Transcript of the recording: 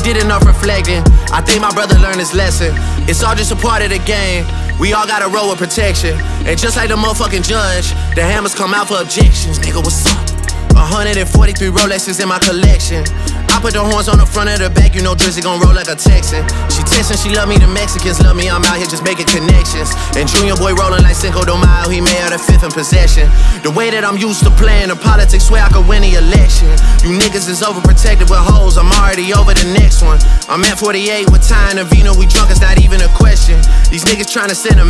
did enough reflecting. I think my brother learned his lesson. It's all just a part of the game. We all gotta roll with protection. And just like the motherfucking judge, the hammers come out for objections. Nigga, what's up? 143 Rolexes in my collection. I put the horns on the front of the back, you know Drizzy gon' roll like a Texan. She textin', she love me, the Mexicans love me, I'm out here just making connections. And Junior boy rollin' like Cinco de Mayo, he may have the fifth in possession. The way that I'm used to playing the politics, swear I could win the election. You niggas is overprotected with hoes, I'm already over the next one. I'm at 48 with Ty and Avino, we drunk, it's not even a question. These niggas tryna send a